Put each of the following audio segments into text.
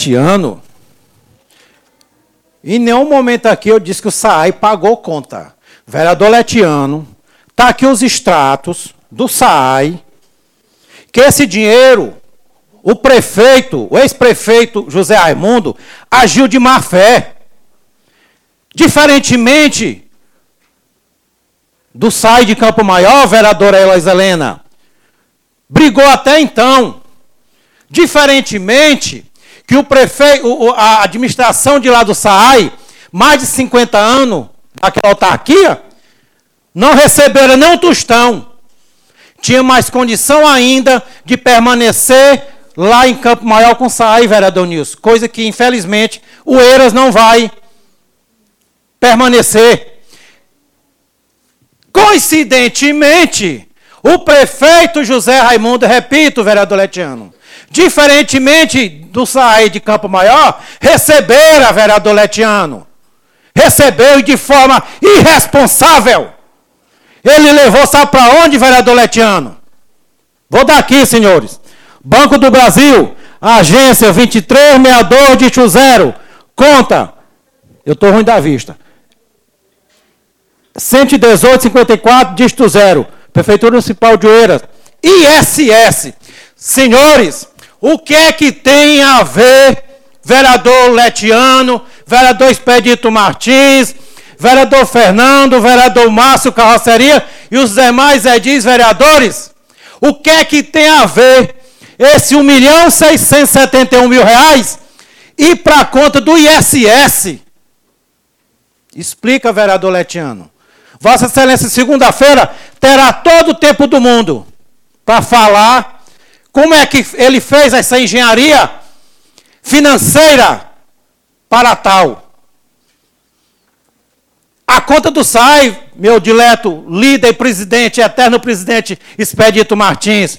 ano, em nenhum momento aqui eu disse que o SAAI pagou conta. Vereador Letiano, está aqui os extratos do SAAI, que esse dinheiro, o prefeito, o ex-prefeito José Raimundo, agiu de má fé. Diferentemente do SAAI de Campo Maior, vereadora Eloísa Helena, brigou até então. Diferentemente que o prefeito, a administração de lá do SAAI, mais de 50 anos, daquela autarquia, não receberam nem um tostão. Tinha mais condição ainda de permanecer lá em Campo Maior com o SAAI, vereador Nilson. Coisa que, infelizmente, o Eiras não vai permanecer. Coincidentemente, o prefeito José Raimundo, repito, vereador Letiano, diferentemente do SAAI de Campo Maior, receberam, vereador Letiano. Recebeu e de forma irresponsável. Ele levou, sabe para onde, vereador Letiano? Vou dar aqui, senhores. Banco do Brasil, agência 2362, dígito 0, conta, eu estou ruim da vista, 118,54, dígito 0, Prefeitura Municipal de Oeiras, ISS. Senhores, o que é que tem a ver, vereador Letiano, vereador Expedito Martins, vereador Fernando, vereador Márcio Carroceria e os demais edis vereadores? O que é que tem a ver esse R$1.671.000 ir para a conta do ISS? Explica, vereador Letiano. Vossa Excelência, segunda-feira, terá todo o tempo do mundo para falar como é que ele fez essa engenharia financeira para tal. A conta do SAAI, meu dileto líder e presidente, eterno presidente Expedito Martins,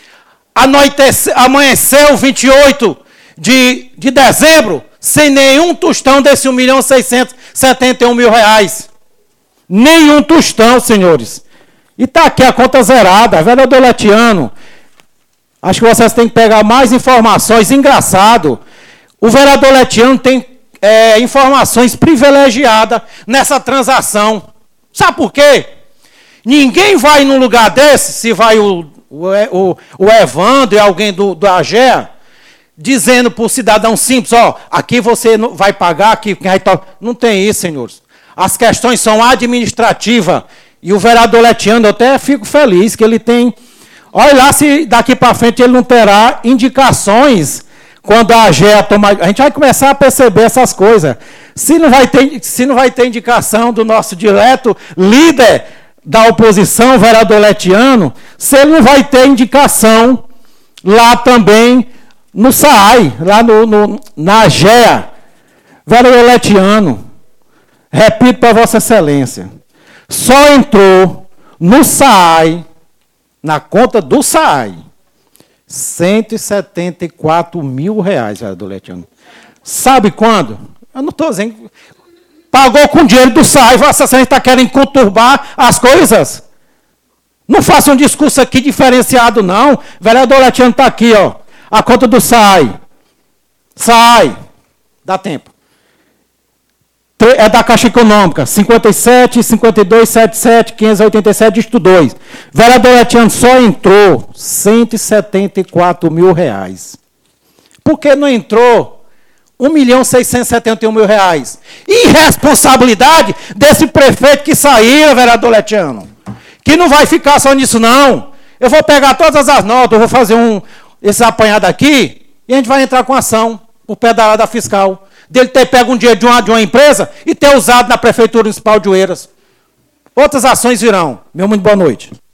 amanheceu 28 de dezembro sem nenhum tostão desse R$1.671.000. Nenhum tostão, senhores. E está aqui a conta zerada. Vereador Letiano, acho que vocês têm que pegar mais informações. Engraçado, o vereador Letiano tem informações privilegiadas nessa transação. Sabe por quê? Ninguém vai num lugar desse, se vai o Evandro e alguém do AGEA, dizendo para o cidadão simples, ó, aqui você vai pagar, aqui quem vai tocar. Não tem isso, senhores. As questões são administrativas. E o vereador Letiano, eu até fico feliz que ele tem... Olha lá se daqui para frente ele não terá indicações quando a AGEA toma... A gente vai começar a perceber essas coisas. Se não vai ter indicação do nosso direto líder da oposição, vereador Letiano, se ele não vai ter indicação lá também no SAAI, lá na AGEA. Vereador Letiano, repito para Vossa Excelência, só entrou no SAAI, na conta do SAAI, R$174.000, vereador Letiano. Sabe quando? Eu não estou dizendo. Pagou com dinheiro do SAAI, Vossa Excelência está querendo conturbar as coisas? Não faça um discurso aqui diferenciado, não. Vereador Letiano está aqui, ó. A conta do SAAI. SAAI. Dá tempo. É da Caixa Econômica, 57, 52, 77, 587, dígito 2. Vereador Letiano só entrou R$174.000. Por que não entrou R$1.671.000? Irresponsabilidade desse prefeito que saiu, vereador Letiano. Que não vai ficar só nisso, não. Eu vou pegar todas as notas, eu vou fazer esse apanhado aqui, e a gente vai entrar com ação por pedalada fiscal. Dele ter pego um dinheiro de uma empresa e ter usado na Prefeitura Municipal de Oeiras. Outras ações virão. Meu muito boa noite.